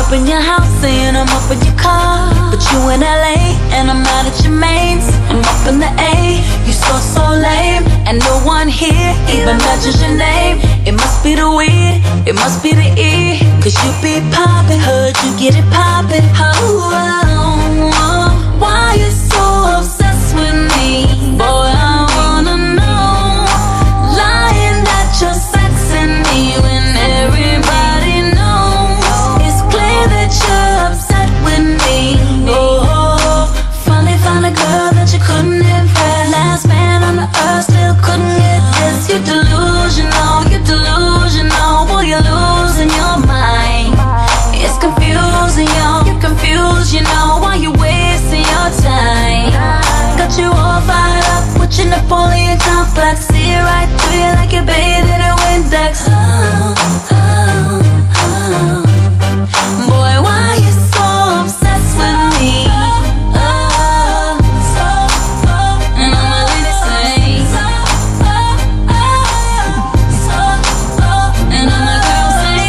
up in your house saying I'm up in your car, but you in LA and I'm out at your mains. I'm up in the A, you so lame, and no one here even mentions your name. It must be the weed, it must be the E, 'cause you be poppin', heard you get it poppin'. Why you so obsessed with me? Boy, I wanna know. Lying that you're sexing me when everybody knows. It's clear that you're upset with me. Oh, finally found a girl that you couldn't impress. Last man on the earth still couldn't get this. You're delusional, boy, you're losing your mind. It's confusing, yo, you're confused, you know. Why you wasting your time? Got you all fired up with your Napoleon complex. See it right through you like you're bathed in a Windex. Boy, why you so obsessed with me? And all my ladies say, and all my girls say,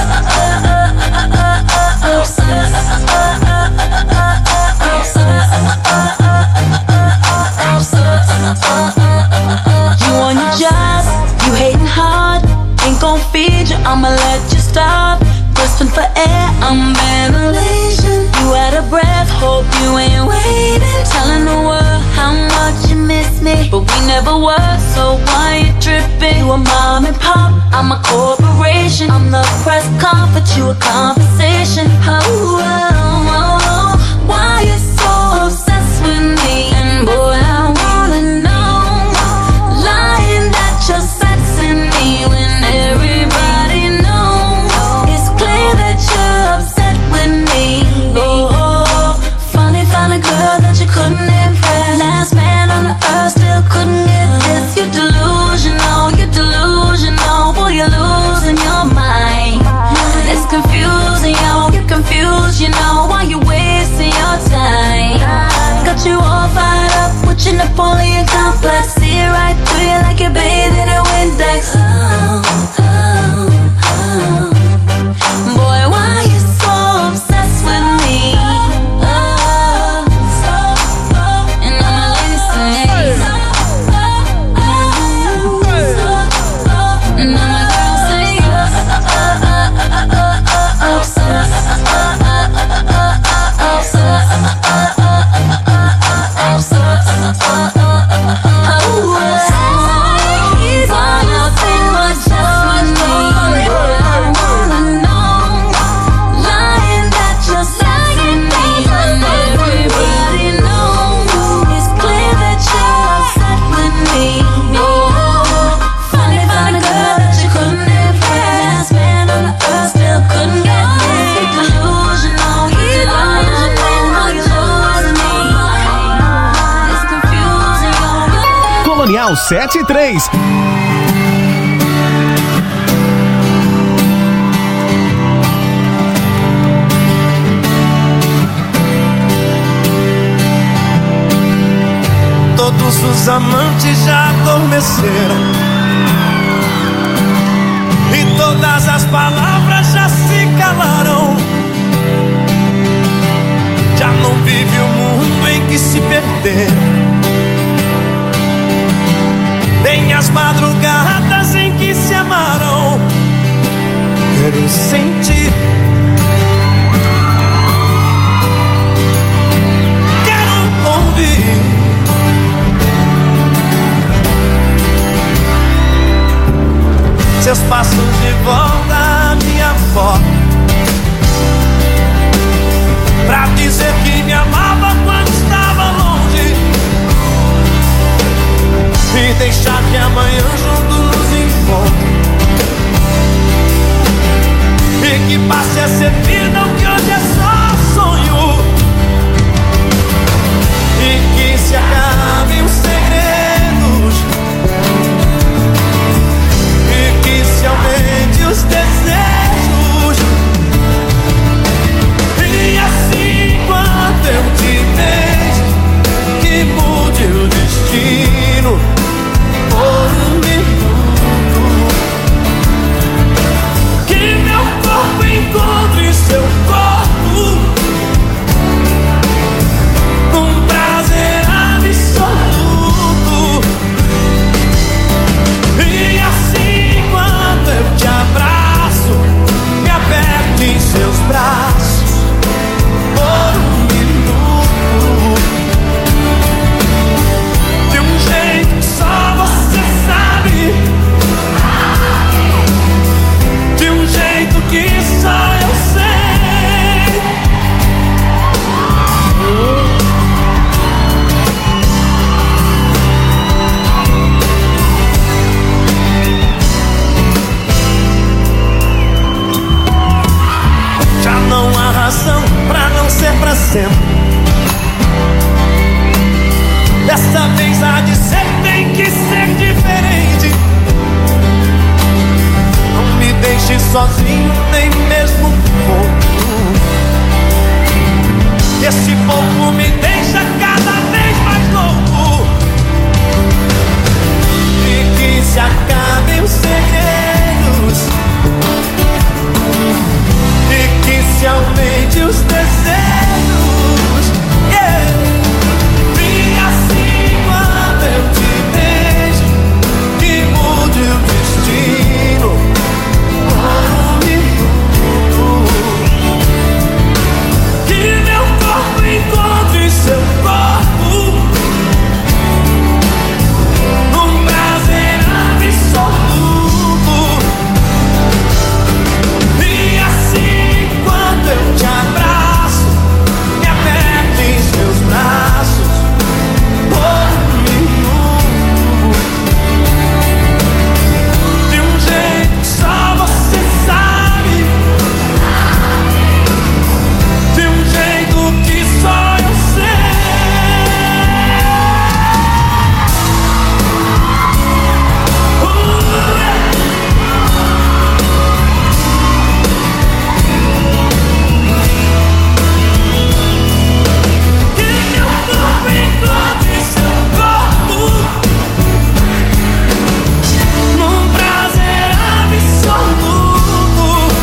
you on your job, you hating hard, ain't gon' feed you, I'ma let you stop. Grasping for air, I'm ventilation. You out of breath, hope you ain't waiting. Telling the world how much you miss me, but we never were, so why you tripping? You a mom and pop, I'm a corporation. I'm the press conference, you a conversation. Why you so obsessed with me? And boy, I wanna know. Lying that you're sexing me when everybody knows. It's clear that you're upset with me. Oh, finally found a girl that you couldn't impress. Last man on the earth still couldn't get this. You're delusional, boy, you're losing your mind. It's confusing, yo, you're confused, you know. Why you wasting your time? Got you all fired up with your Napoleon complex. See it right through you like you're bathed in a Windex. Boy, why you so obsessed with me? And all my ladies say, and all my girls say, Colonial 73. Todos os amantes já adormeceram e todas as palavras já se calaram. Já não vive o mundo em que se perderam, nem as madrugadas em que se amaram. Quero sentir, quero ouvir seus passos de volta à minha porta, pra dizer que me amava quando estava longe, e deixar que amanhã junto nos encontre, e que passe a ser vida o que hoje é só sonho, e que se acabem os segredos, e que se aumente sempre. Dessa vez há de ser, tem que ser diferente. Não me deixe sozinho, nem mesmo um pouco. Esse pouco me deixa cada vez mais louco. E que se acabem os segredos, e que se aumente os desejos. Yeah. E assim quando eu te vejo, que mude o destino por um minuto. Que meu corpo encontre seu corpo num prazer absoluto. E assim quando eu te abraço, me aperto em seus braços por um minuto. De um jeito que só você sabe, de um jeito que só eu sei. Que meu corpo encontre seu corpo num prazer absoluto.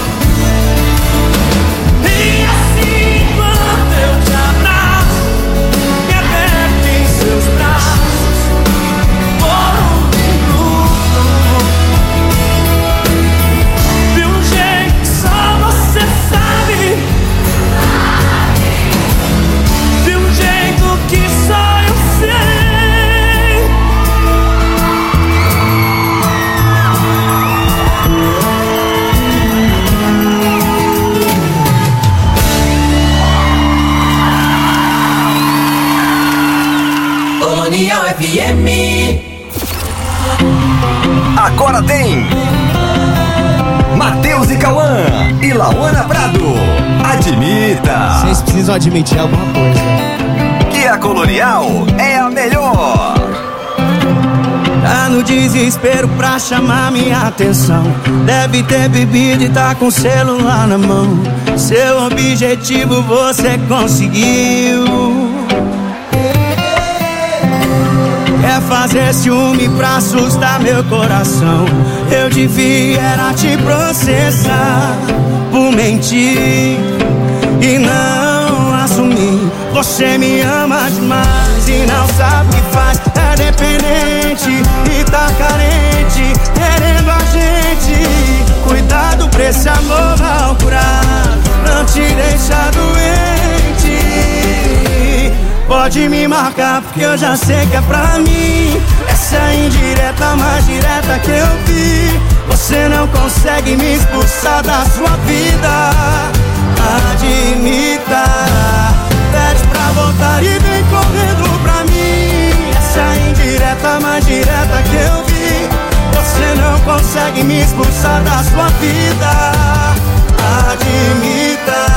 E assim quando eu te abraço, me aperto em seus braços por um minuto. De um jeito que só você sabe, de um jeito que só eu sei. Colonial FM. Agora tem Matheus e Cauã e Lauana Prado. Admita Vocês precisam admitir alguma coisa. que a Colonial é a melhor. Tá no desespero pra chamar minha atenção. Deve ter bebido e tá com o celular na mão. Seu objetivo você conseguiu. Quer fazer ciúme pra assustar meu coração. Eu devia era te processar por mentir e não assumir. Você me ama demais e não sabe o que faz. É dependente e tá carente, querendo a gente. Cuidado pra esse amor mal curado não te deixa doente. Pode me marcar porque eu já sei que é pra mim. Essa é a indireta mais direta que eu vi. Você não consegue me expulsar da sua vida. Admita, pede pra voltar e vem correndo pra mim. Essa é a indireta mais direta que eu vi. Você não consegue me expulsar da sua vida. Admita.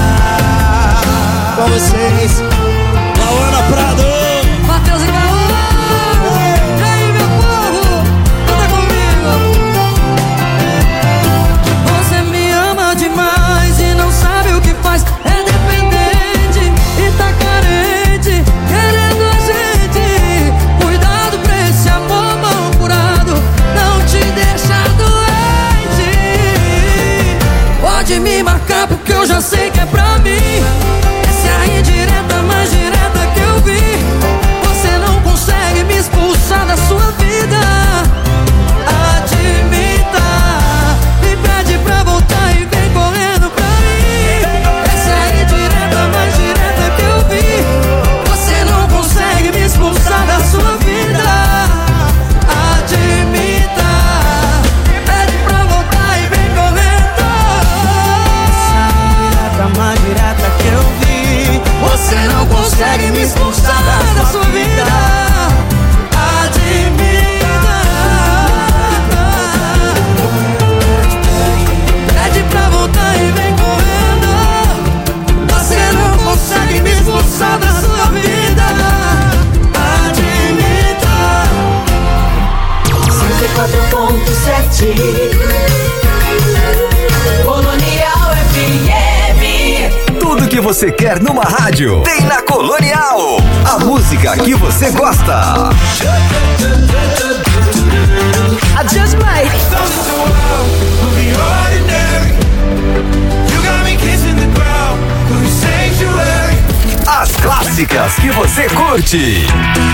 Com vocês, Lauana Prado. Matheus e Cauã. E aí, meu povo, canta comigo. Você me ama demais e não sabe o que faz. É dependente e tá carente, querendo a gente. Cuidado pra esse amor mal curado não te deixa doente. Pode me marcar porque eu já sei que é pra mim. Essa é a indireta você quer numa rádio tem na Colonial. A música que você gosta. I just might. As clássicas que você curte.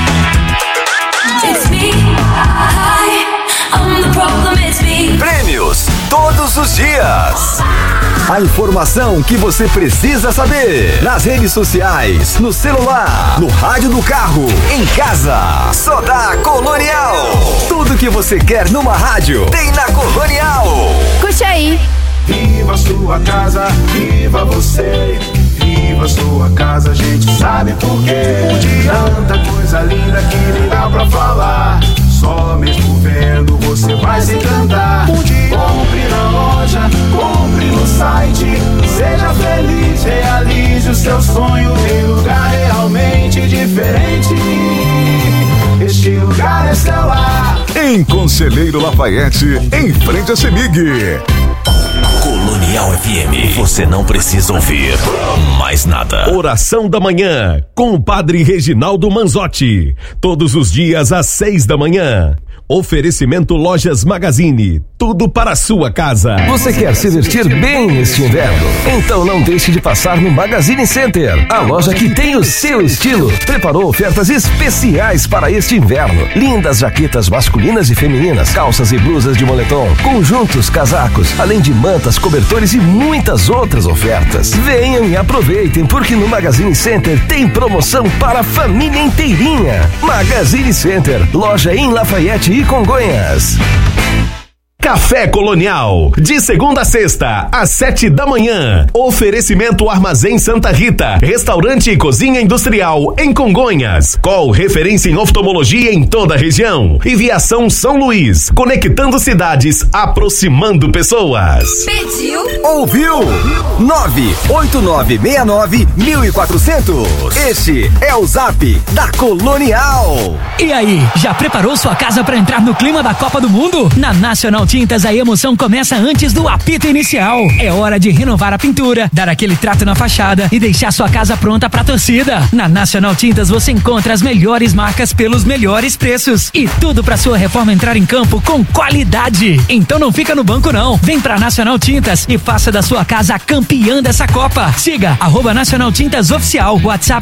It's me, I'm the problem, it's me. Prêmios todos os dias. A informação que você precisa saber. Nas redes sociais, no celular, no rádio do carro, em casa. Só da Colonial. Tudo que você quer numa rádio tem na Colonial. Curte aí. Viva a sua casa, viva você. Viva a sua casa, a gente sabe por quê. Tanta coisa linda que nem dá pra falar. Só mesmo vendo você vai se encantar. Compre na loja, compre no site. Seja feliz, realize o seu sonho em lugar realmente diferente. Este lugar é seu lar. Em Conselheiro Lafayette, em frente a CEMIG. Colonial FM, você não precisa ouvir mais nada. Oração da Manhã, com o Padre Reginaldo Manzotti. Todos os dias às 6 da manhã. Oferecimento Lojas Magazine, tudo para a sua casa. Você quer se vestir bem este inverno? Então não deixe de passar no Magazine Center, a loja que tem o seu estilo. Preparou ofertas especiais para este inverno. Lindas jaquetas masculinas e femininas, calças e blusas de moletom, conjuntos, casacos, além de mantas, cobertores e muitas outras ofertas. Venham e aproveitem, porque no Magazine Center tem promoção para a família inteirinha. Magazine Center, loja em Lafayette e Congonhas. Café Colonial, de segunda a sexta, às 7 da manhã. Oferecimento Armazém Santa Rita, restaurante e cozinha industrial em Congonhas. Call referência em oftalmologia em toda a região. E Viação São Luís, conectando cidades, aproximando pessoas. Pediu? Ouviu? 98969-1400. Este é o Zap da Colonial. E aí, já preparou sua casa para entrar no clima da Copa do Mundo? Na Nacional Tintas, a emoção começa antes do apito inicial. É hora de renovar a pintura, dar aquele trato na fachada e deixar sua casa pronta pra torcida. Na Nacional Tintas você encontra as melhores marcas pelos melhores preços e tudo pra sua reforma entrar em campo com qualidade. Então não fica no banco não. Vem pra Nacional Tintas e faça da sua casa a campeã dessa Copa. Siga @Nacional Tintas Oficial. WhatsApp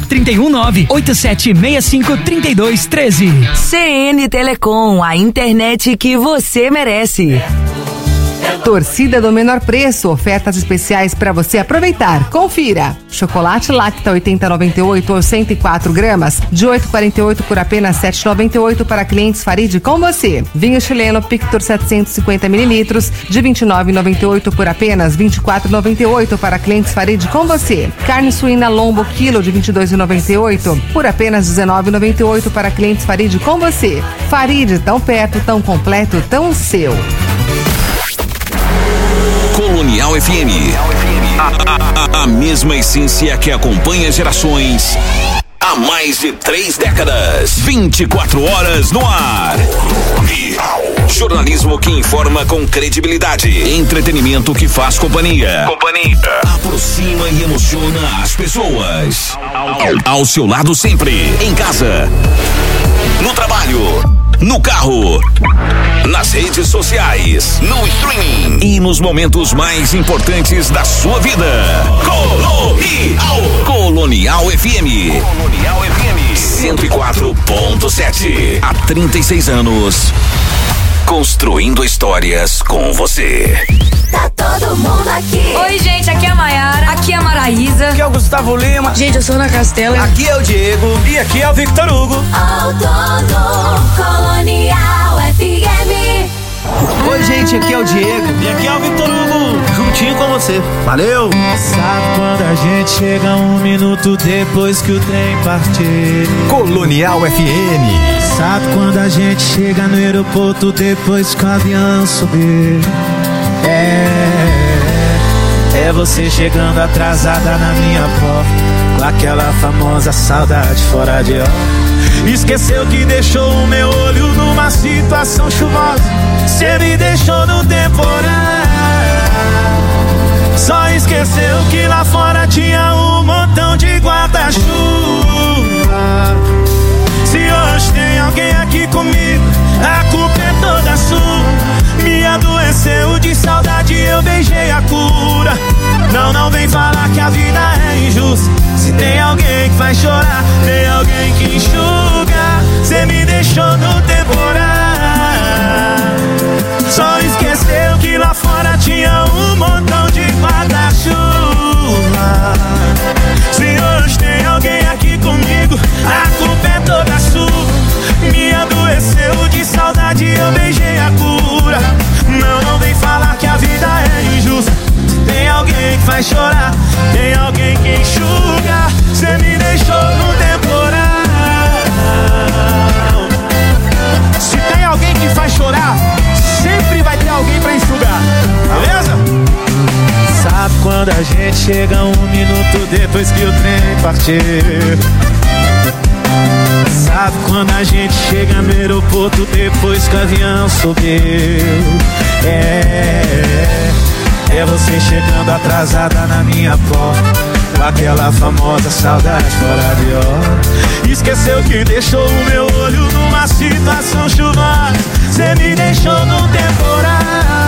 319-8765-3213. CN Telecom, a internet que você merece. Torcida do menor preço, ofertas especiais para você aproveitar. Confira. Chocolate Lacta 80,98 ou 104 gramas, de 8,48 por apenas 7,98 para clientes Farid com você. Vinho chileno Pictor 750 mililitros, de 29,98 por apenas 24,98 para clientes Farid com você. Carne suína Lombo quilo de 22,98 por apenas 19,98 para clientes Farid com você. Farid, tão perto, tão completo, tão seu. Colonial FM. A mesma essência que acompanha gerações há mais de 3 décadas. 24 horas no ar. Jornalismo que informa com credibilidade. Entretenimento que faz companhia. Aproxima e emociona as pessoas. Ao seu lado sempre. Em casa. No trabalho. No carro, nas redes sociais, no streaming e nos momentos mais importantes da sua vida. Colonial FM. 104.7. Há 36 anos. Construindo histórias com você. Tá todo mundo aqui. Oi, gente, aqui é a Maiara, aqui é a Maraísa. Aqui é o Gustavo Lima. Gente, eu sou a Ana Castela. Aqui é o Diego. E aqui é o Victor Hugo. Outono Colonial FM. Oi, gente, aqui é o Diego. E aqui é o Victor Hugo, juntinho com você. Valeu! Sabe quando a gente chega 1 minuto depois que o trem partir? Colonial FM. Sabe quando a gente chega no aeroporto depois que o avião subir? É você chegando atrasada na minha porta, com aquela famosa saudade fora de hora. Esqueceu que deixou o meu olho numa situação chuvosa. Cê me deixou no temporal. Só esqueceu que lá fora tinha uma cura. Não vem falar que a vida é injusta. Se tem alguém que faz chorar, tem alguém que enxuga. Cê me deixou no temporal. Só esqueceu que lá fora tinha um montão de guarda-chuva. Se hoje tem alguém aqui comigo, a culpa é toda sua. Me adoeceu de saudade, eu beijei a cura. Não vem falar que a vida é injusta. Tem alguém que faz chorar, tem alguém que enxuga. Cê me deixou no temporal. Se tem alguém que faz chorar, sempre vai ter alguém pra enxugar, beleza? Sabe quando a gente chega 1 minuto depois que o trem partiu? Sabe quando a gente chega no aeroporto depois que o avião subiu? É você chegando atrasada na minha porta, com aquela famosa saudade fora de hora. Esqueceu que deixou o meu olho numa situação chuvosa. Cê me deixou no temporal.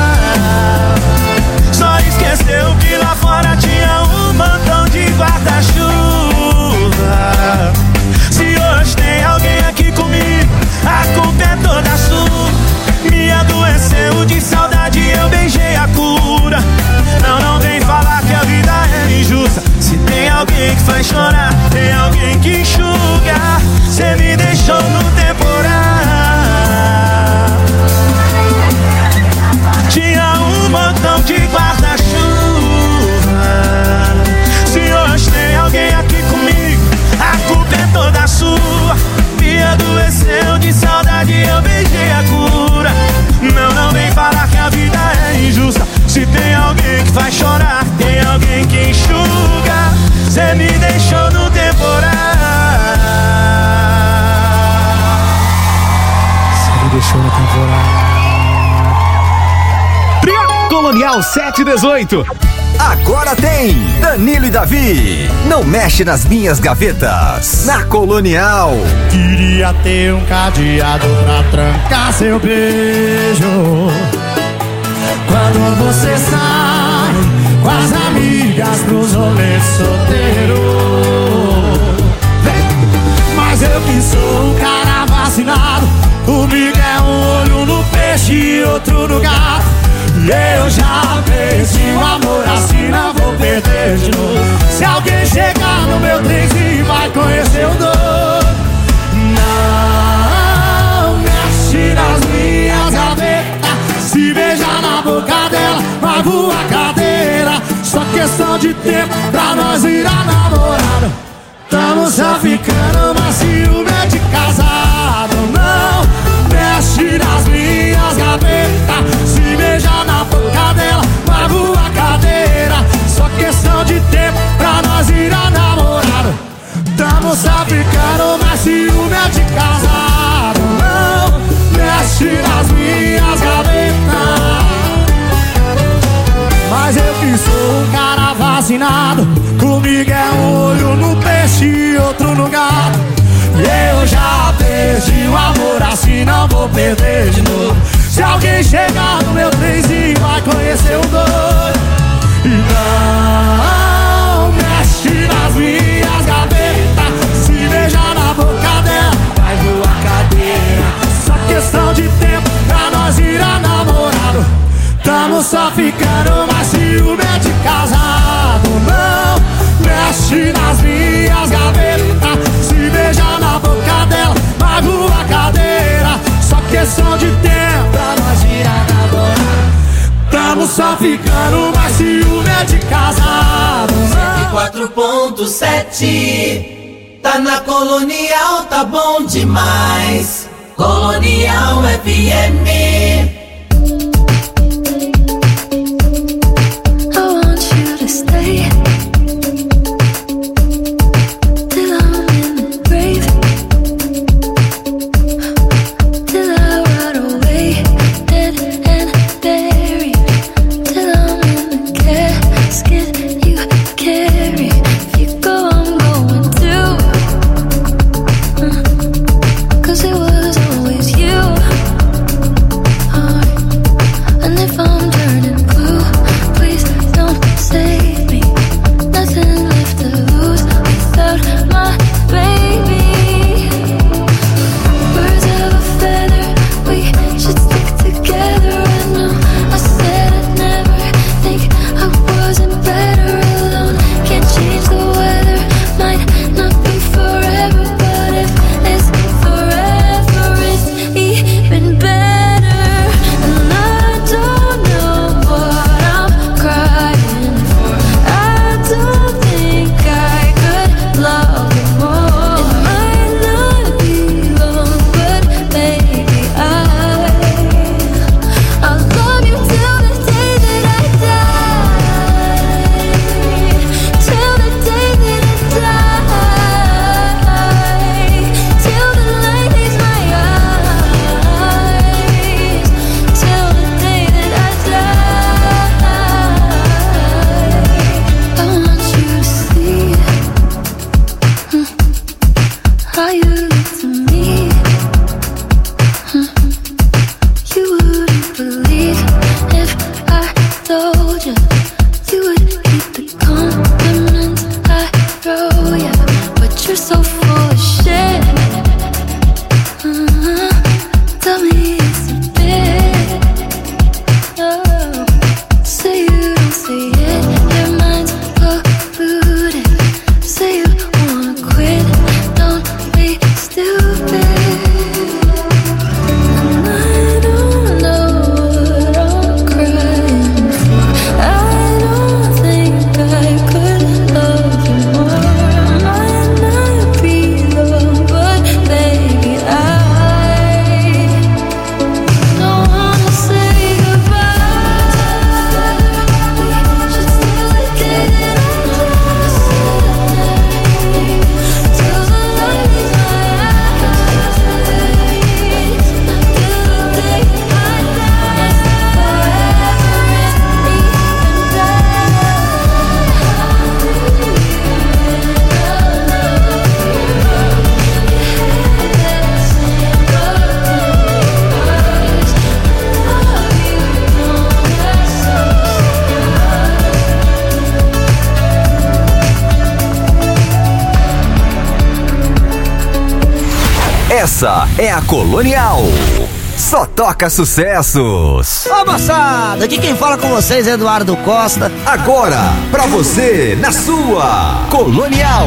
Só esqueceu que lá fora tinha um montão de guarda-chuva. Se hoje tem alguém aqui comigo, a culpa é toda sua. Me adoeceu de saudade, eu beijei a cura. Não vem falar que a vida é injusta. Se tem alguém que faz chorar, tem alguém que enxuga. Cê me deixou no temporal. Tinha um montão de guarda-chuva. Se hoje tem alguém aqui comigo, a culpa é toda sua. Me adoeceu de saudade, eu beijei a cura. Não vem falar que a vida é injusta. Se tem alguém que faz chorar, tem alguém que enxuga. Cê me deixou no temporal. Cê me deixou no temporal. Colonial 718. Agora tem Danilo e Davi. Não mexe nas minhas gavetas. Na Colonial. Queria ter um cadeado pra trancar seu beijo. Quando você sai com as amigas pros rolês solteiro. Mas eu que sou um cara vacinado, comigo é um olho no peixe e outro no gato. Eu já perdi o amor assim, não vou perder de novo. Se alguém chegar no meu trenzinho, vai conhecer o doido. Não mexe nas minhas gavetas. Se beijar na boca dela, vai voar cadeira. Só questão de tempo pra nós virar namorado. Tamo só ficando, mas ciúme é de casado. Não mexe nas minhas gavetas. Se beijar na boca dela, vai voar cadeira. Só questão de tempo pra nós virar namorado. Tamo só ficando, mas ciúme é de casado. Não mexe nas minhas gavetas. Mas eu que sou um cara vacinado, comigo é um olho no peixe e outro no gato. Eu já perdi o amor assim, não vou perder de novo. Se alguém chegar no meu trenzinho, vai conhecer o doido. E não mexe nas minhas gavetas. Se beijar na boca dela, vai voar cadeira. Só questão de tempo pra nós virar namorado. Tamo só ficando, mas ciúme é de casado. Não mexe nas minhas gavetas. Se beijar na boca dela, vai voar cadeira. Só questão de tempo pra nós virar namorado. Tamo só ficando, mas ciúme é de casado. 104.7 tá na Colonial, tá bom demais. Colonial FM. Cause it was always you. so full of shit. Tell me it's a bit. Oh, say you don't see it. Your mind's polluted. Say you wanna quit. Don't be stupid. And I don't know what I'm crying for. I don't think I could love you more. I might not be the one, but baby, I don't wanna say goodbye. We should still get it on till the light in my eyes, till the day I die. Forever Essa é a Colonial. Só toca sucessos. Ô moçada, aqui quem fala com vocês é Eduardo Costa. Agora, pra você, na sua Colonial.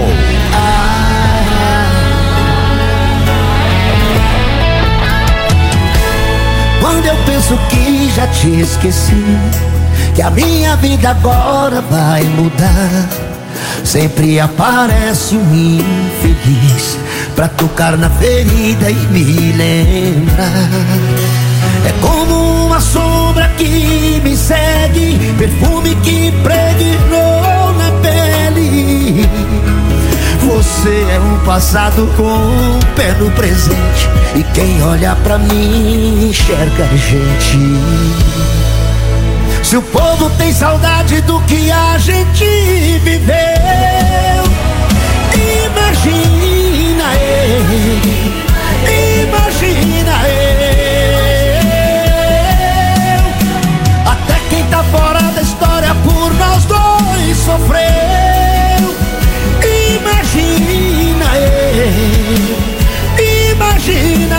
Quando eu penso que já te esqueci, que a minha vida agora vai mudar, sempre aparece um infeliz pra tocar na ferida e me lembrar. É como uma sombra que me segue, perfume que impregnou na pele. Você é um passado com um pé no presente, e quem olha pra mim enxerga a gente. Se o povo tem saudade do que a gente viveu, imagina eu, imagina eu. Até quem tá fora da história por nós dois sofreu. Imagina eu, imagina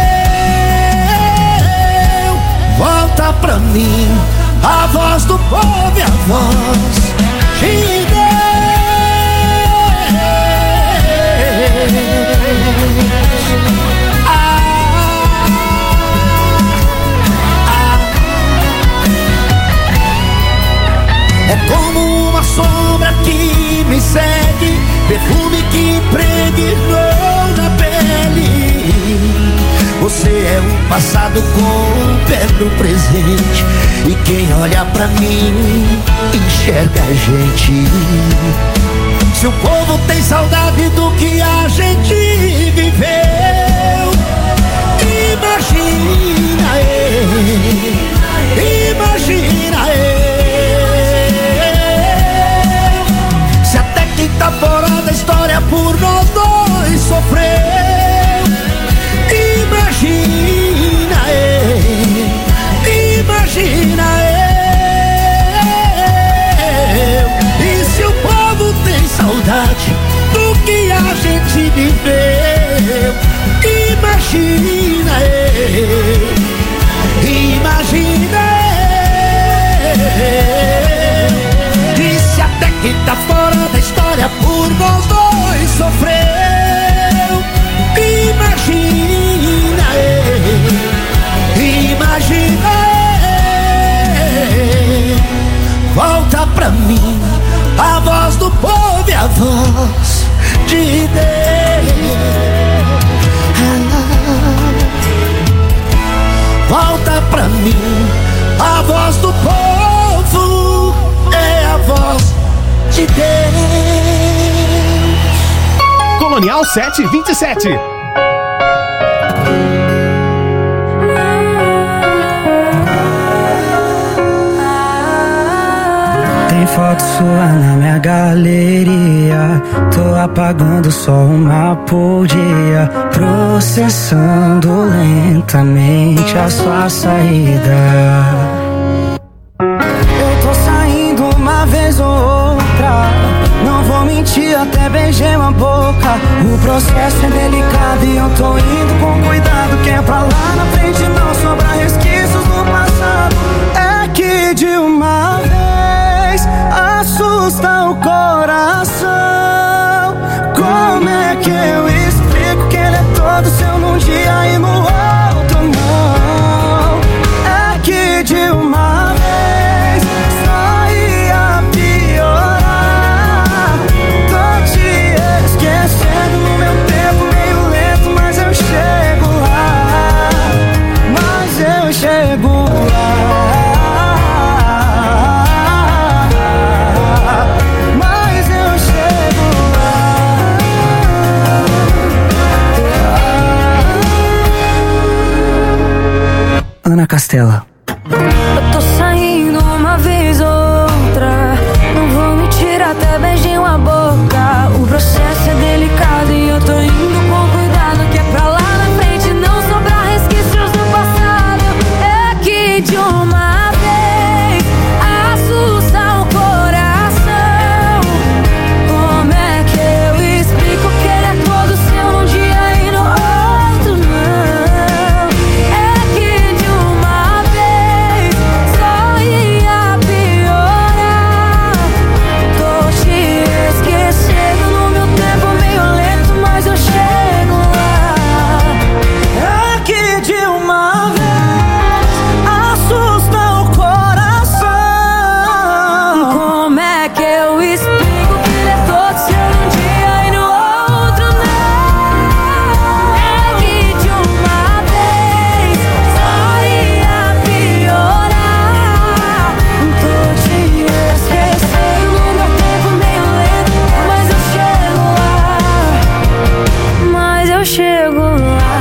eu. Volta pra mim a voz do povo e a voz de Deus. É como uma sombra que me segue, perfume que impregnou na pele. Você é um passado com um pé no presente, e quem olha pra mim enxerga a gente. Se o povo tem saudade do que a gente viveu, imagina eu, imagina eu. Se até quem tá fora da história por nós dois sofreu, imagina eu, imagina eu. E se o povo tem saudade do que a gente viveu, imagina eu, imagina eu. E se até quem tá fora da história por nós dois sofreu, imagina eu, imagina eu. Volta pra mim a voz do povo e a voz de Deus. Volta pra mim a voz do povo, é a voz de Deus. Colonial 727. Tem foto sua na minha galeria, tô apagando só uma por dia, processando lentamente a sua saída. Eu tô saindo uma vez ou outra, não vou vou mentir, até beijei uma boca. O processo é delicado e eu tô indo com cuidado, que é pra lá na frente não sobrar resquícios do passado. É que de uma vez assusta o coração. Como é que eu explico que ele é todo seu num dia e no outro não? É que de uma vez só ia piorar. Tô te esquecendo no meu tempo meio lento, mas eu chego lá. Mas eu chego lá. Mas eu chego lá. Ana Castela. Eu tô saindo uma vez ou outra, não vou mentir, até beijei uma boca. O processo é delicado e eu tô indo com cuidado, que é pra lá na frente não sobrar resquícios do passado. É que de uma vez assusta o coração. Como é que eu explico que ele é todo seu num dia e no outro não? É que de uma vez só ia piorar. Tô te esquecendo no meu tempo meio lento, mas eu chego lá. É que de uma vez assusta o coração. Como é que eu explico que ele é todo seu num dia e no outro não? É que de uma vez só ia piorar. Tô te esquecendo no meu tempo meio lento, mas eu chego lá. Mas eu chego lá.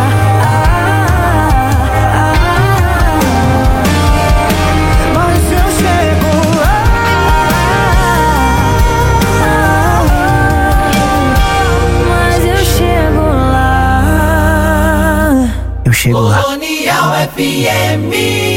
Mas eu chego lá. Mas eu chego lá. Eu chego lá. Colonial FM.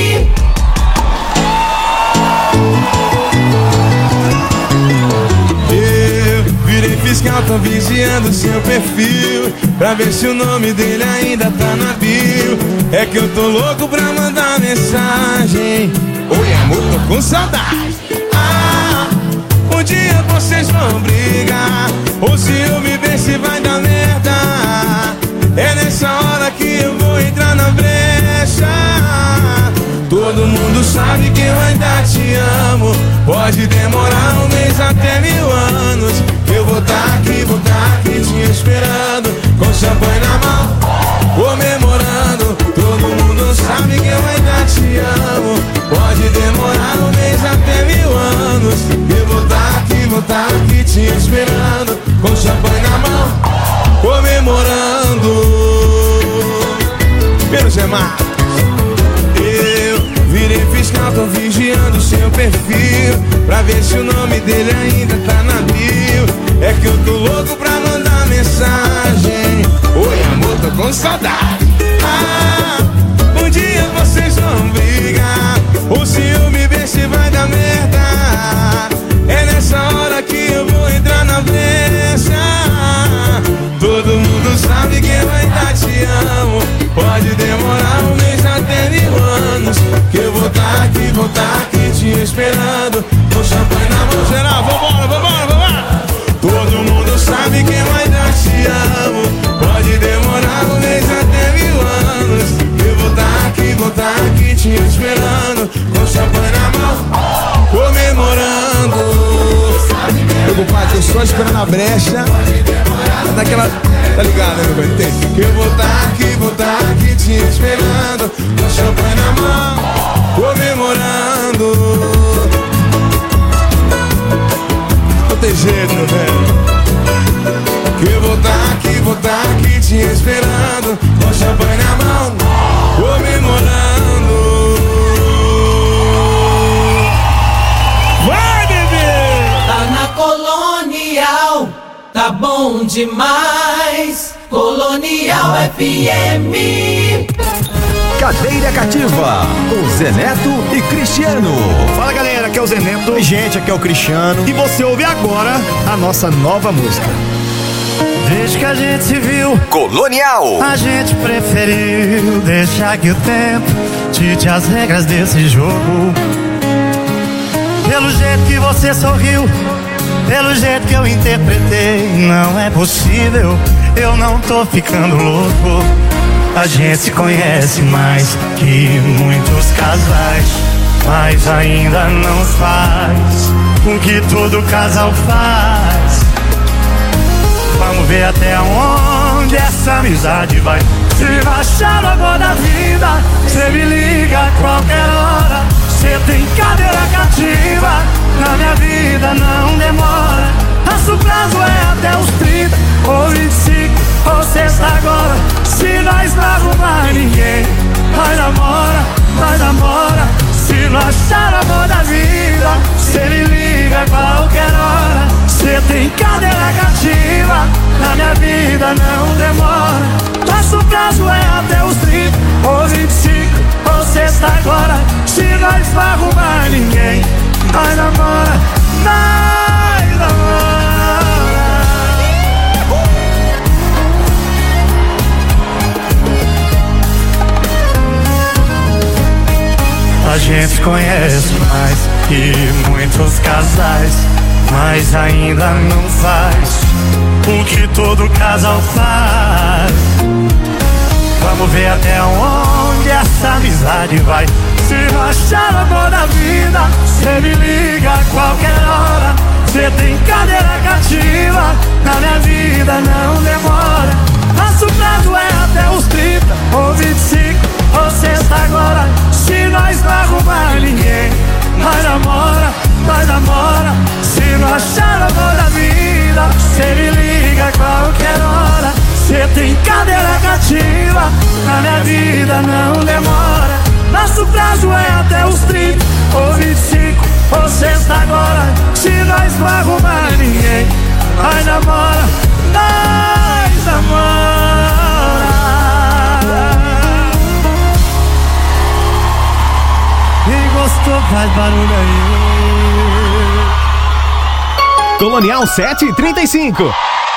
Eu virei fiscal, tô vigiando seu perfil, pra ver se o nome dele ainda tá na bio. É que eu tô louco pra mandar mensagem. Oi amor, tô com saudade. Ah, um dia vocês vão brigar, ou se eu me ver se vai dar merda. É nessa hora que eu vou entrar na brecha. Todo mundo sabe que eu ainda te amo. Pode demorar um mês até 1000 anos. Eu vou tá aqui te esperando, com champanhe na mão, comemorando. Todo mundo sabe que eu ainda te amo. Pode demorar um mês até 1000 anos. Eu vou tá aqui te esperando, com champanhe na mão, comemorando. Pelo Gemar. Eu virei fiscal, tô vigiando seu perfil, pra ver se o nome dele ainda tá na bio. É que eu tô louco pra mandar mensagem. Oi amor, tô com saudade. Ah, um dia vocês vão brigar, ou se eu me ver se vai dar merda. É nessa hora que eu vou entrar na brecha. Todo mundo sabe que eu ainda te amo. Pode demorar um mês até 1000 anos. Que eu vou tá aqui te esperando, com champanhe na mão. Geral, vambora. Todo mundo sabe que eu ainda te amo. Pode demorar um mês até 1000 anos. Eu vou tá aqui te esperando, com champanhe na mão, comemorando. Meu compadre, tô só esperando a brecha. Daquela, tá ligado, né, meu velho? Entende? Que eu vou tá aqui te esperando, com champanhe na mão, comemorando. Não tem jeito, meu velho. Que eu vou tá aqui te esperando, com champanhe na mão, comemorando. Vai, bebê! Tá na Colonial, tá bom demais. Colonial FM. Cadeira Cativa, com Zé Neto e Cristiano. Fala galera, aqui é o Zé Neto. Oi gente, aqui é o Cristiano. E você ouve agora a nossa nova música. Desde que a gente se viu, Colonial, a gente preferiu deixar que o tempo dite as regras desse jogo. Pelo jeito que você sorriu, pelo jeito que eu interpretei, não é possível, eu não tô ficando louco. A gente se conhece mais que muitos casais, mas ainda não faz o que todo casal faz. Vamos ver até onde essa amizade vai. Se rachar no amor da vida, cê me liga a qualquer hora. Cê tem cadeira cativa, na minha vida não demora. Nosso prazo é até os 30 ou 25 ou sexta agora. Se nós não arrumar ninguém, nós namora. Se não achar amor da vida, cê me liga a qualquer hora. Cê tem cadeira cativa, na minha vida não demora. Nosso prazo é até os 30 ou 25 ou sexta agora. Se nós não arrumar ninguém, nós namora. A gente conhece mais que muitos casais, mas ainda não faz o que todo casal faz. Vamos ver até onde essa amizade vai. Se achar amor da vida, cê me liga a qualquer hora. Cê tem cadeira cativa, na minha vida não demora. Nosso prazo é até os 30 ou 25 ou sexta agora. Se nós não arrumar ninguém, nós namora. Se não achar amor da vida, cê me liga a qualquer hora. Cê tem cadeira cativa, na minha vida não demora. Nosso prazo é até os 30 ou 25 ou sexta agora. Se nós não arrumar ninguém, nós namora. Quem gostou faz barulho aí. Colonial 7:35.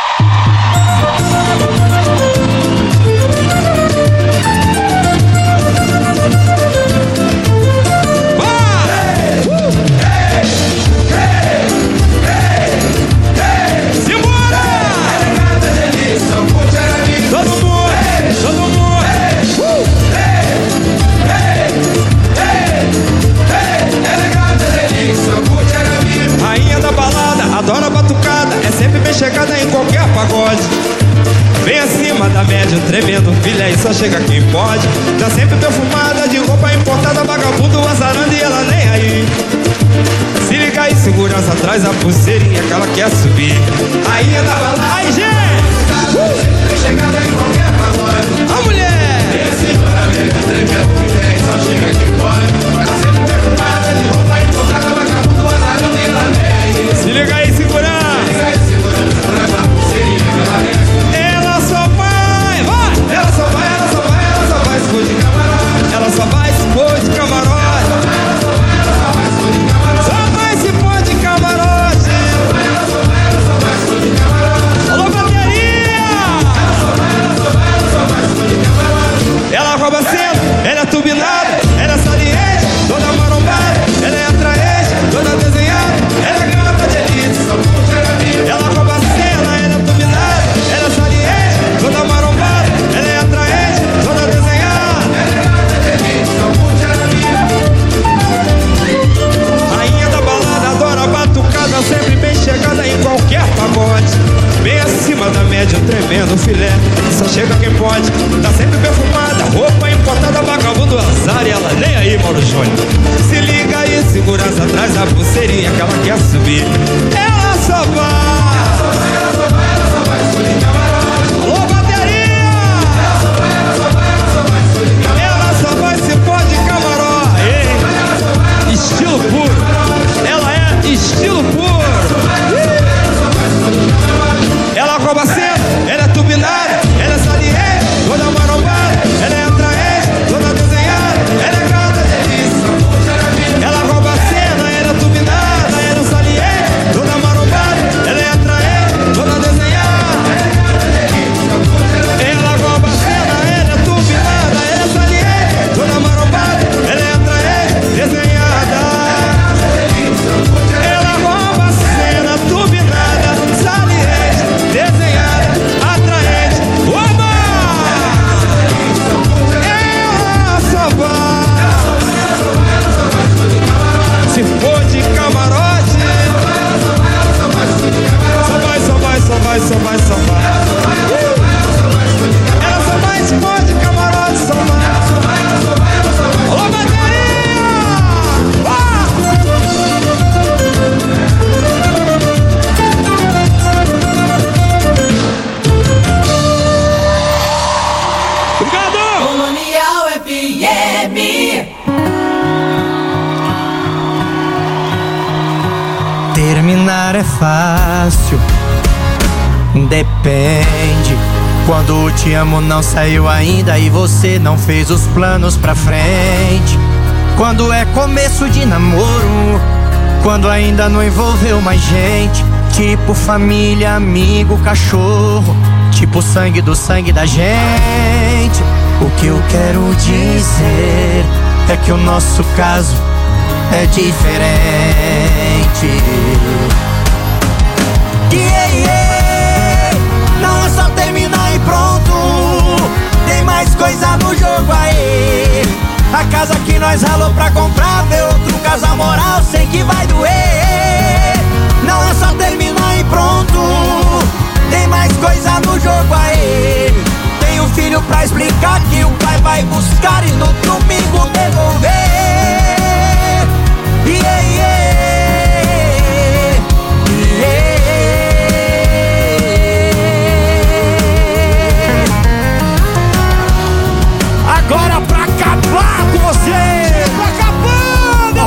Rainha da balada, adora batucada, é sempre bem chegada em qualquer pagode. Bem acima da média, tremendo filé e só chega quem pode. Tá sempre perfumada, de roupa importada, vagabundo azarando e ela nem aí. Se liga aí, segurança, traz a pulseirinha que ela quer subir. Rainha da balada, ai gente! Bem chegada em qualquer pagode. A mulher! Bem acima da média, tremendo filé e só chega quem pode. Tá sempre perfumada, de roupa importada, vagabundo azarando e ela nem aí. Se liga aí, segurança! Traz a pulseirinha que ela quer subir. Ela só vai, ela só vai se pôr de camarote. Ela só vai se pôr de camarote. Só vai se pôr de camarote. Alô, bateria! Ela rouba cedo, ela é turbinada, ela é saliente, toda marombada, ela é atraente, toda desenhada, ela é gata de elite, só curte a vida. Ela rouba cena, ela é turbinada, ela é saliente, toda marombada, ela é atraente, toda desenhada, ela é gata de elite, só curte a vida. Rainha da balada, adora batucada, sempre bem chegada em qualquer pagode. Bem acima da média, tremendo filé, só chega quem pode. Tá sempre perfumada, roupa importada, vagabundo azar e ela nem aí, Mauro Júnior. Se liga aí, segurança, traz a pulseirinha que ela quer subir. Ela só vai, ela só vai se pôr de camarote. Alô, bateria! Ela só vai se pôr de camarote. Estilo puro, ela é estilo puro. Ela rouba cedo, ela é turbinada, ela é saliente, toda marombada, ela é atraente, toda desenhada. vai, só vai, só vai. Ela só vai, esconde, camarote, só vai. Alô, bateria! Obrigado! Colonial FM. Terminar é fácil, depende. Quando o te amo não saiu ainda e você não fez os planos pra frente. Quando é começo de namoro, quando ainda não envolveu mais gente. Tipo família, amigo, cachorro, tipo sangue do sangue da gente. O que eu quero dizer é que o nosso caso é diferente. Não é só terminar e pronto, tem mais coisa no jogo aí. A casa que nós ralou pra comprar, ver outro casal moral, sei que vai doer. Não é só terminar e pronto, tem mais coisa no jogo aí. Tem um filho pra explicar que o pai vai buscar e no domingo devolver. Agora pra acabar com você, pra acabando.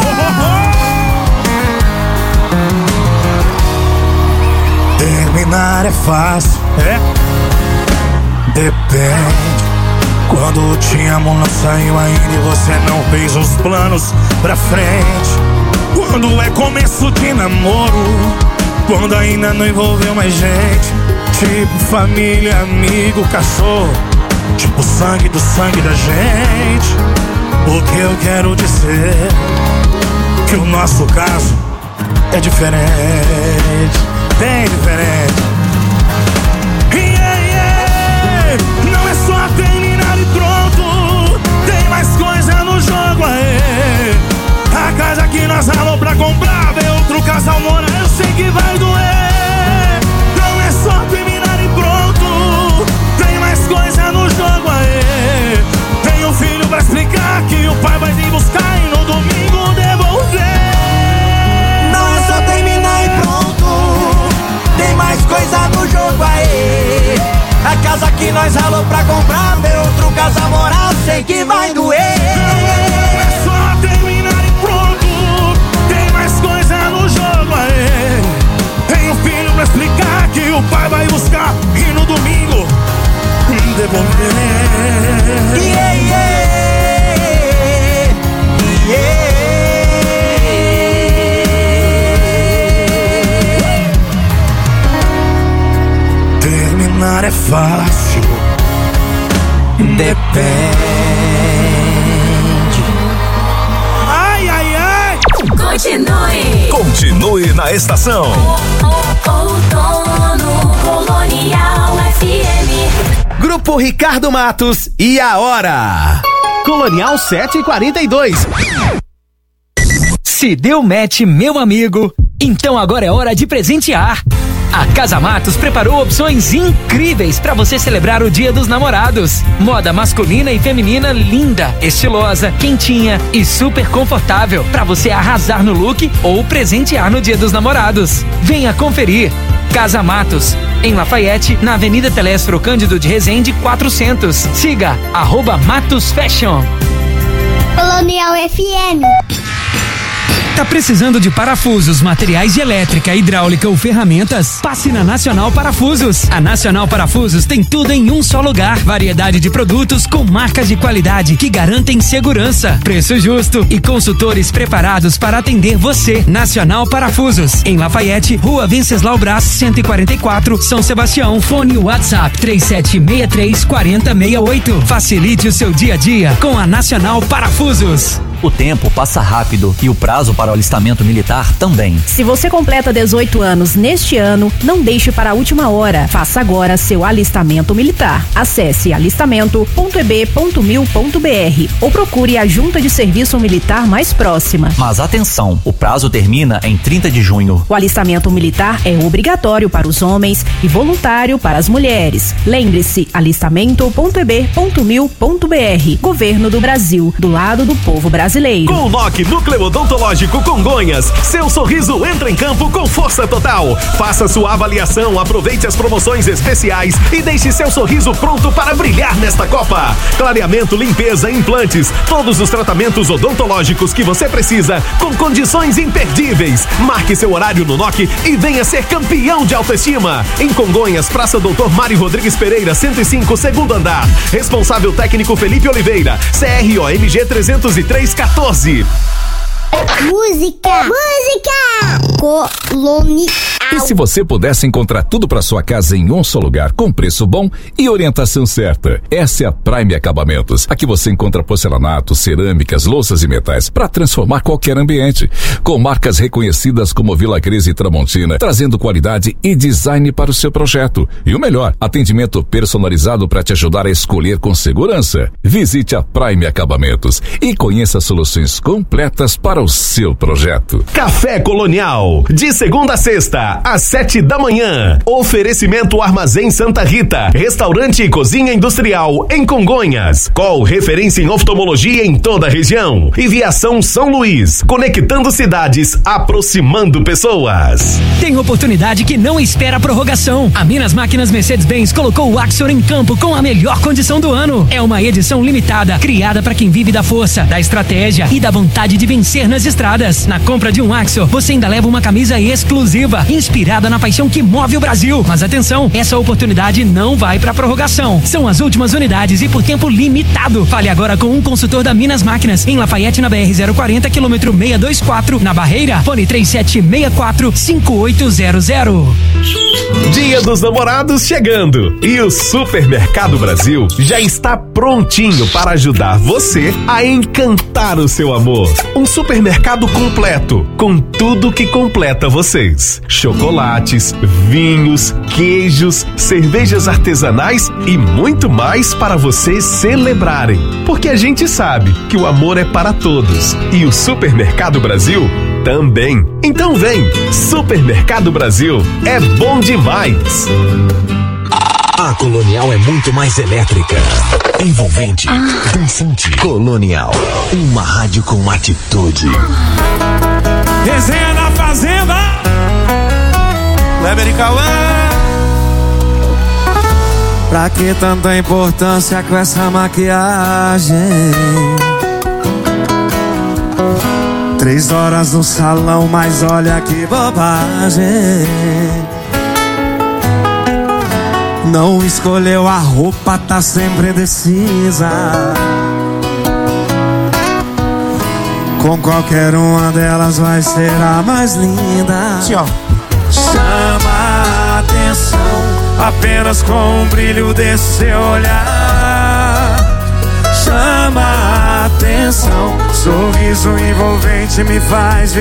Terminar é fácil, depende. Quando te amo não saiu ainda e você não fez os planos pra frente. Quando é começo de namoro, quando ainda não envolveu mais gente. Tipo família, amigo, cachorro, tipo sangue do sangue da gente. O que eu quero dizer que o nosso caso é diferente, bem diferente. Não é só terminar e pronto, tem mais coisa no jogo aí. A casa que nós ralou pra comprar, ver outro casal morar, eu sei que vai doer. Não é só terminar e pronto, tem mais coisa no jogo aí. Tem um filho pra explicar que o pai vai vir buscar e no domingo devolver. Não é só terminar e pronto, tem mais coisa no jogo aí. A casa que nós ralou pra comprar, ver outro casal morar, sei que vai doer. Não é só terminar e pronto, tem mais coisa no jogo aí. Tem um filho pra explicar que o pai vai buscar e no domingo devolver. Terminar é fácil, depende. Ai, ai, ai. Continue na estação. Outono Colonial FM. Grupo Ricardo Matos e a hora. Colonial 7:42. Se deu match, meu amigo, então agora é hora de presentear. A Casa Matos preparou opções incríveis para você celebrar o Dia dos Namorados. Moda masculina e feminina linda, estilosa, quentinha e super confortável para você arrasar no look ou presentear no Dia dos Namorados. Venha conferir. Casa Matos, em Lafayette, na Avenida Telésforo Cândido de Resende 400. Siga @Matos Fashion. Colonial FM. Tá precisando de parafusos, materiais de elétrica, hidráulica ou ferramentas? Passe na Nacional Parafusos. A Nacional Parafusos tem tudo em um só lugar. Variedade de produtos com marcas de qualidade que garantem segurança, preço justo e consultores preparados para atender você. Nacional Parafusos, em Lafayette, Rua Venceslau Braz, 144, São Sebastião. Fone WhatsApp 3763 4068. Facilite o seu dia a dia com a Nacional Parafusos. O tempo passa rápido e o prazo para o alistamento militar também. Se você completa 18 anos neste ano, não deixe para a última hora. Faça agora seu alistamento militar. Acesse alistamento.eb.mil.br ou procure a junta de serviço militar mais próxima. Mas atenção, o prazo termina em 30 de junho. O alistamento militar é obrigatório para os homens e voluntário para as mulheres. Lembre-se, alistamento.eb.mil.br. Governo do Brasil, do lado do povo brasileiro. Com o NOC Núcleo Odontológico Congonhas, seu sorriso entra em campo com força total. Faça sua avaliação, aproveite as promoções especiais e deixe seu sorriso pronto para brilhar nesta Copa. Clareamento, limpeza, implantes, todos os tratamentos odontológicos que você precisa com condições imperdíveis. Marque seu horário no NOC e venha ser campeão de autoestima. Em Congonhas, Praça Doutor Mário Rodrigues Pereira, 105, segundo andar. Responsável técnico Felipe Oliveira, CROMG 30314. Música colonial. E se você pudesse encontrar tudo para sua casa em um só lugar, com preço bom e orientação certa? Essa é a Prime Acabamentos. Aqui você encontra porcelanato, cerâmicas, louças e metais para transformar qualquer ambiente. Com marcas reconhecidas como Vila Cris e Tramontina, trazendo qualidade e design para o seu projeto. E o melhor, atendimento personalizado para te ajudar a escolher com segurança. Visite a Prime Acabamentos e conheça soluções completas para o seu projeto. Café Colonial, de segunda a sexta, às 7 da manhã. Oferecimento Armazém Santa Rita, restaurante e cozinha industrial em Congonhas. Call referência em oftalmologia em toda a região. E Viação São Luís, conectando cidades, aproximando pessoas. Tem oportunidade que não espera a prorrogação. A Minas Máquinas Mercedes-Benz colocou o Axor em campo com a melhor condição do ano. É uma edição limitada, criada para quem vive da força, da estratégia e da vontade de vencer nas estradas. Na compra de um Axor, você ainda leva uma camisa exclusiva, inspirada na paixão que move o Brasil. Mas atenção, essa oportunidade não vai para prorrogação. São as últimas unidades e por tempo limitado. Fale agora com um consultor da Minas Máquinas, em Lafayette, na BR-040, quilômetro 624, na Barreira. Fone 3764-5800. Dia dos Namorados chegando e o Supermercado Brasil já está prontinho para ajudar você a encantar o seu amor. Um supermercado completo, com tudo que completa vocês: chocolates, vinhos, queijos, cervejas artesanais e muito mais para vocês celebrarem. Porque a gente sabe que o amor é para todos e o Supermercado Brasil também. Então vem, Supermercado Brasil, é bom demais. A Colonial é muito mais elétrica, envolvente, dançante. Colonial, uma rádio com atitude. Resenha na Fazenda, Kleber e Cauã. Pra que tanta importância com essa maquiagem? 3 horas no salão, mas olha que bobagem. Não escolheu a roupa, tá sempre indecisa. Com qualquer uma delas vai ser a mais linda. Sim, ó. Chama a atenção apenas com o brilho desse seu olhar. Chama a atenção, sorriso envolvente me faz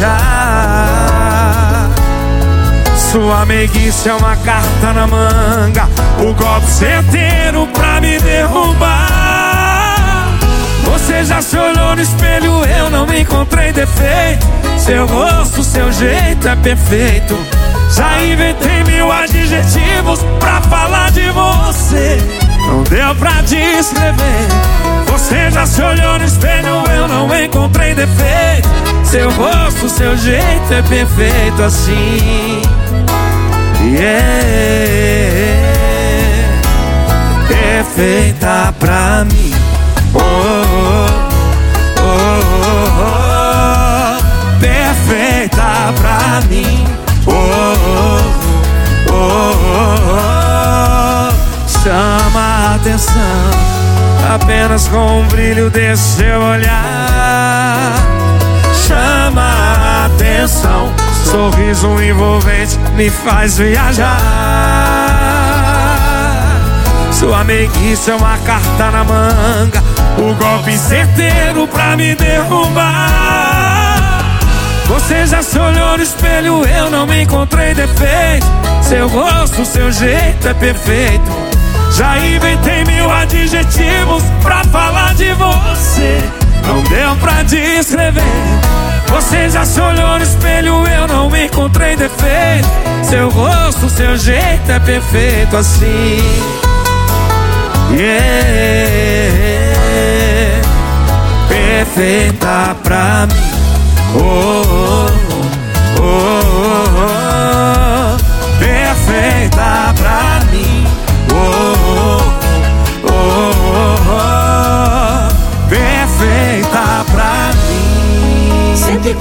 viajar. Sua meiguice é uma carta na manga, o golpe certeiro pra me derrubar. Você já se olhou no espelho, eu não encontrei defeito. Seu rosto, seu jeito é perfeito. Já inventei 1000 adjetivos pra falar de você, não deu pra descrever. Você já se olhou no espelho, eu não encontrei defeito. Seu rosto, seu jeito é perfeito assim. Perfeita pra mim. Oh, oh, oh, oh, oh. Perfeita pra mim. Oh, oh, oh, oh, oh. Chama a atenção apenas com o brilho desse seu olhar. Chama a atenção, sorriso envolvente me faz viajar. Sua meiguice é uma carta na manga, o golpe certeiro pra me derrubar. Você já se olhou no espelho, eu não me encontrei defeito. Seu rosto, seu jeito é perfeito. Já inventei 1000 adjetivos pra falar de você, não deu pra descrever. Você já se olhou no espelho, eu não me encontrei defeito. Seu rosto, seu jeito é perfeito assim. Yeah. Perfeita pra mim. Oh, oh, oh, oh, oh. Perfeita pra mim. Oh, oh, oh, oh, oh. Perfeita pra mim.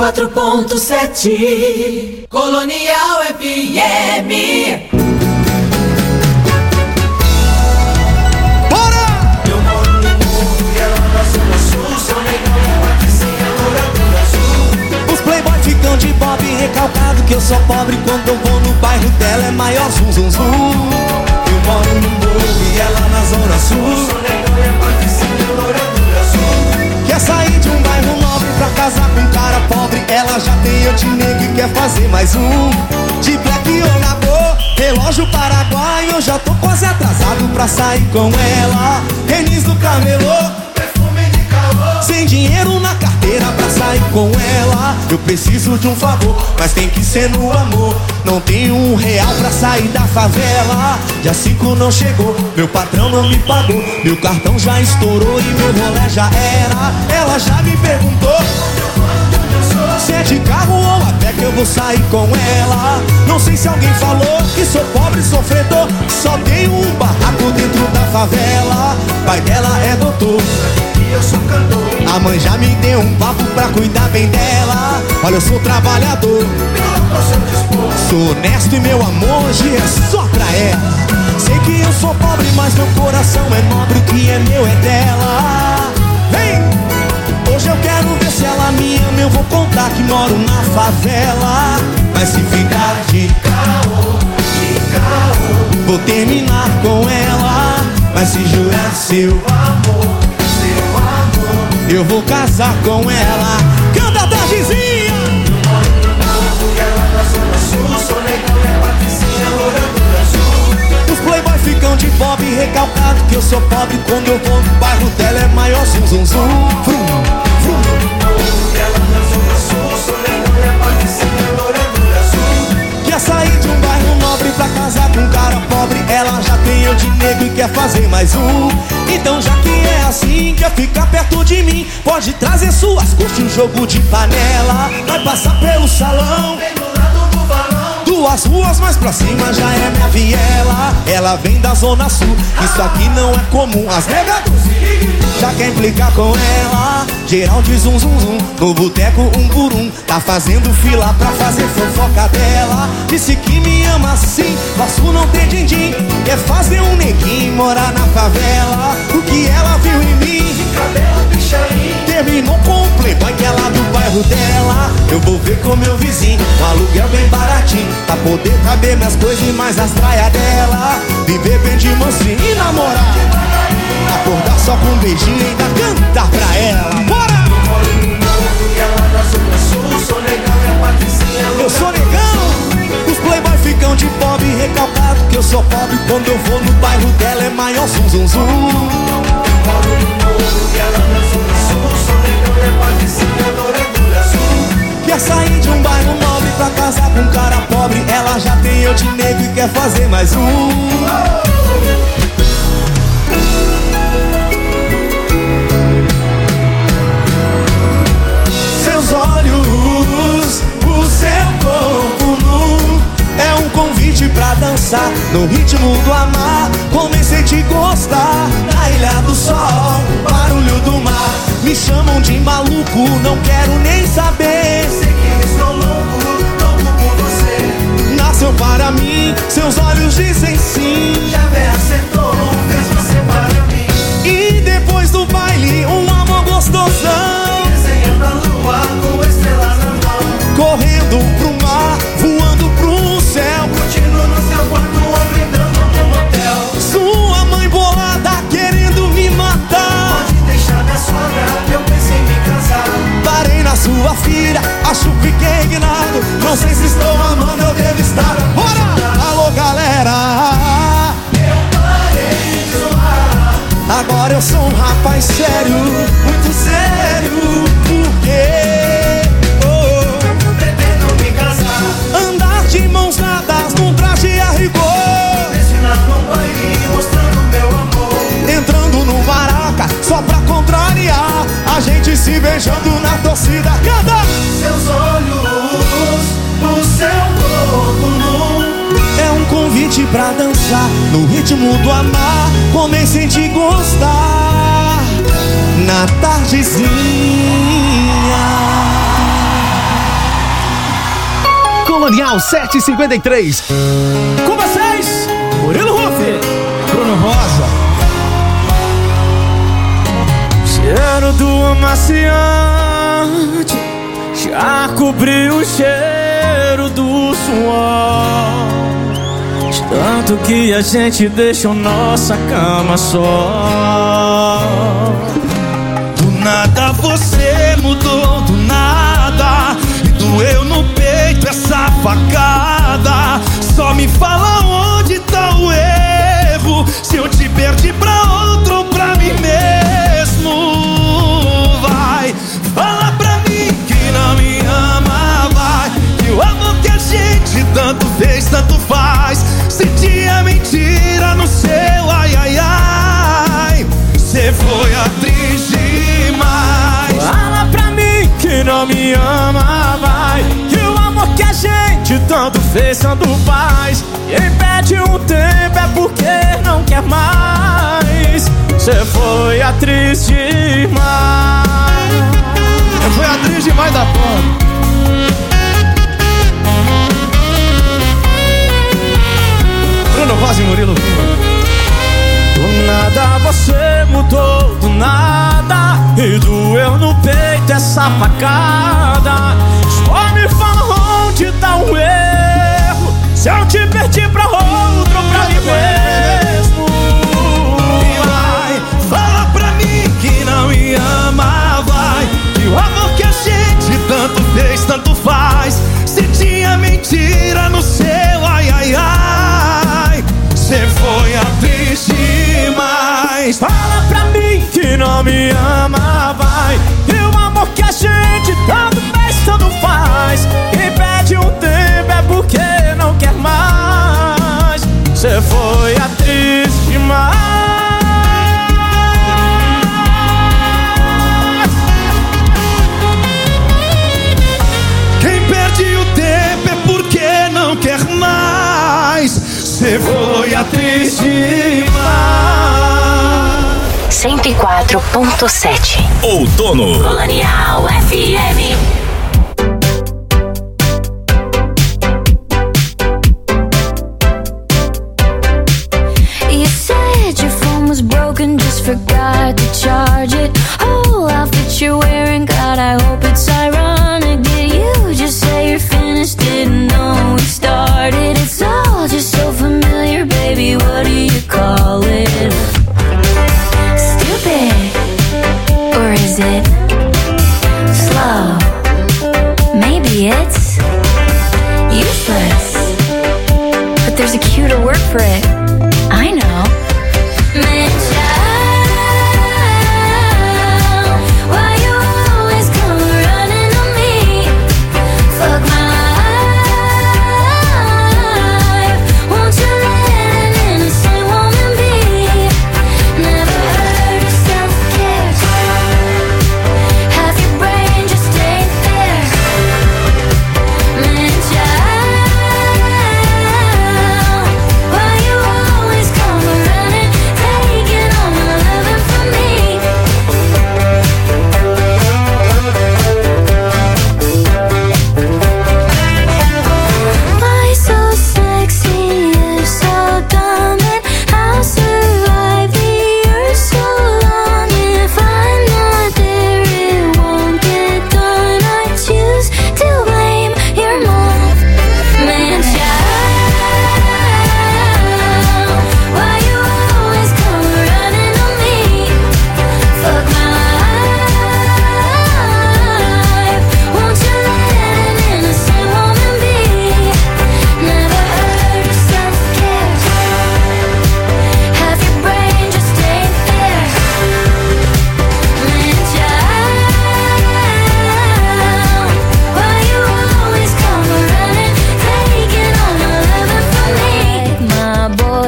104.7 Colonial FM. Ficam de bob recalcado que eu sou pobre. Quando eu vou no bairro dela é maior zum zum zum. Eu moro no morro e ela na zona sul. Sou negão e é patricinha, louratura azul. Quer sair de um bairro nobre pra casar com um cara pobre. Ela já tem eu de negro e quer fazer mais um. De black ou na cor, relógio paraguaio. Eu já tô quase atrasado pra sair com ela. Tênis do camelô, sem dinheiro na carteira pra sair com ela. Eu preciso de um favor, mas tem que ser no amor. Não tenho R$1 pra sair da favela. Dia 5 não chegou, meu patrão não me pagou. Meu cartão já estourou e meu rolê já era. Ela já me perguntou se é de carro ou a pé que eu vou sair com ela. Não sei se alguém falou que sou pobre sofredor, só tenho um barraco dentro da favela. Pai dela é doutor e eu sou cantor. A mãe já me deu um papo pra cuidar bem dela. Olha, eu sou trabalhador, sou honesto e meu amor hoje é só pra ela. Sei que eu sou pobre, mas meu coração é nobre. O que é meu é dela. Vem! Hoje eu quero ver se ela me ama. Eu vou contar que moro na favela. Mas se ficar de caô, vou terminar com ela. Mas se jurar seu amor, eu vou casar com ela. Canta, Tardezinha! Eu moro no morro e ela na zona sul. Sou negão e é patricinha, louratura azul. Os playboys ficam de bob recalcado que eu sou pobre. Quando eu vou no bairro dela é maior zum zum zum. Vrum, vrum. E ela na zona sul. Sou negão e é patricinha, louratura azul. Quer sair de um bairro nobre pra casar com um cara pobre. Ela já tem eu de negro e quer fazer mais um. Então já que é assim, quer ficar perto de mim, pode trazer suas coxas, um jogo de panela. Vai passar pelo salão, bem do lado do balão. 2 ruas mais pra cima já é minha viela. Ela vem da zona sul, isso aqui não é comum. As negas já quer implicar com ela. Geral de zum zum zum, no boteco 1 por 1. Tá fazendo fila pra fazer fofoca dela. Disse que me ama assim, posso não ter din-din. Quer fazer um neguinho morar na favela. O que ela viu em mim, de cabelo pichain, terminou com um playboy que é lá do bairro dela. Eu vou ver com meu vizinho, um aluguel bem baratinho, pra poder caber minhas coisas e mais as praias dela. Viver bem de mansinho e namorar, acordar só com um beijinho e ainda cantar pra ela. Bora! Eu sou negão. Os playboys ficam de pobre recalcado que eu sou pobre. Quando eu vou no bairro dela é maior zum zum zum. Eu moro no morro e ela na zona sul. Sou negão e é patricinha, louratura azul. Quer sair de um bairro nobre pra casar com um cara pobre. Ela já tem eu de negro e quer fazer mais um. Seus olhos, o seu corpo nu, é um convite pra dançar no ritmo do amar. Comecei a te gostar na Ilha do Sol, barulho do mar. Me chamam de maluco, não quero nem saber. Sei que estou louco, louco por você. Nasceu para mim, seus olhos dizem sim. Já me acertou, fez você para mim. E depois do baile, um amor gostosão, desenhando a lua com estrelas na mão. Correndo pro mar, voando pro céu, curtindo no seu quarto ou brindando no motel. Sua mãe bolou Agora eu sou um rapaz sério, muito sério. Porque pretendo me casar, andar de mãos dadas num traje a rigor, desfilar no baile mostrando meu amor, entrando no Maraca só pra contrariar, a gente se beijando na torcida. Canta! Seus olhos, o seu corpo nu, é um convite pra dançar no ritmo do amar. Comecei a te gostar na tardezinha. Colonial 753. Com vocês, Murilo Rufi, Bruno Rosa. Cheiro do amaciante já cobriu o cheiro do suor, de tanto que a gente deixou nossa cama só. Do nada você mudou, do nada, e doeu no peito essa facada. Só me fala onde tá o erro, se eu te perdi pra outro ou pra mim mesmo. Vai, fala pra mim que não me ama, vai, que o amor que a gente tanto fez, tanto faz. Se tinha mentira no seu ai, ai, ai, cê foi atriz demais. Fala pra mim que não me ama, vai, que o amor que a gente tanto fez, tanto faz. Quem pede um tempo é porque não quer mais. Cê foi atriz demais. Eu fui atriz demais da porra. Bruno Rosa e Murilo. Do nada você mudou, do nada, e doeu no peito essa facada. Só me fala onde tá o erro, se eu te perdi pra outro ou pra mim mesmo. E vai, fala pra mim que não me ama, vai, que o amor que a gente tanto fez, tanto faz. Se tinha mentira no seu ai, ai, ai, cê foi atriz demais. Fala pra mim que não me ama, vai, e o amor que a gente tanto fez, tanto faz. Quem pede um tempo é porque não quer mais. Cê foi atriz demais. Quem perde o tempo é porque não quer mais. Cê foi atriz demais. 104.7 Outono. Colonial FM. You said your phone was broken, just forgot to charge it. Oh, outfit you're wearing, God, I hope it's ironic. Did you just say you're finished? Didn't know we started. It's all just so familiar, baby, what do you call it? Stupid, or is it slow? Maybe it's useless, but there's a cuter word for it. I know. Man, child, why you always come running on me? Fuck my life. Won't you let an innocent woman be? Never heard of self-care. Half your brain just ain't there. Man, child, why you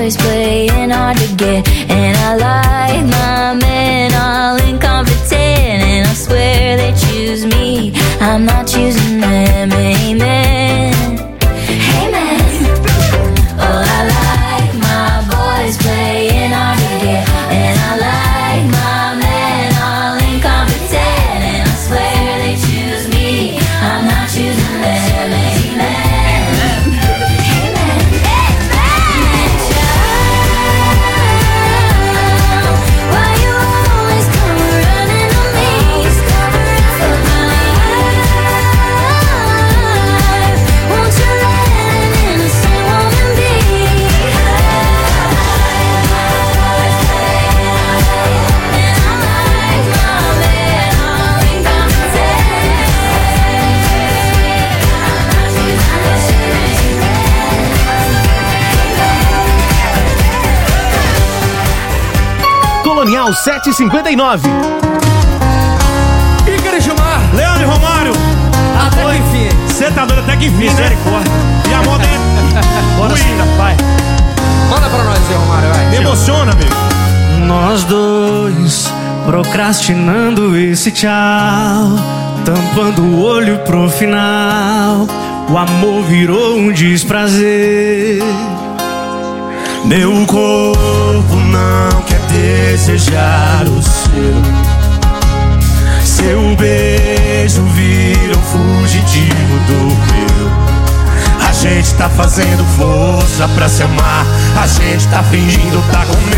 boys playing hard to get, and I like my men all incompetent, and I swear they choose me, I'm not choosing them. Amen, amen. Oh, I like my boys playing hard to get, and I like my men all incompetent, and I swear they choose me, I'm not choosing them. Colonial 759. Ícaro Gilmar, Leandro e Romário. Até que enfim. Você tá doido até que enfim, misericórdia. E a moda é. Bora sim, pai. Manda pra nós aí, Romário, vai. Me emociona, amigo. Nós dois procrastinando esse tchau, tampando o olho pro final. O amor virou um desprazer. Meu corpo não quer desejar o seu beijo vira um fugitivo do meu. A gente tá fazendo força pra se amar, a gente tá fingindo tá com medo.